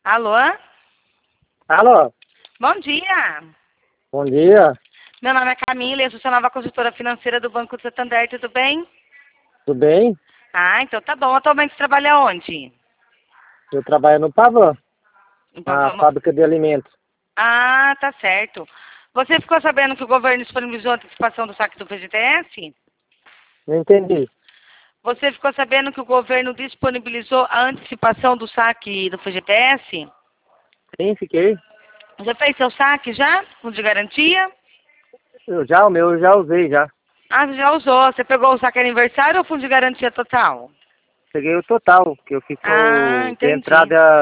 Alô? Alô, Bom dia. bom dia, Meu nome é Camila e eu sou sua nova consultora financeira do Banco do Santander, tudo bem? tudo bem? Ah, então tá bom. Atualmente você trabalha onde? Eu trabalho no Pavão, na Vamos- fábrica de alimentos. Ah, tá certo. Você ficou sabendo que o governo disponibilizou a antecipação do saque do FGTS? Não entendi. Você ficou sabendo que o governo disponibilizou a antecipação do saque do FGTS? Sim, fiquei. Já fez seu saque já? Fundo de garantia? O meu eu já usei já. Ah, você já usou. Você pegou o saque aniversário ou fundo de garantia total? Peguei o total, que eu fiz Ah, de entendi. entrada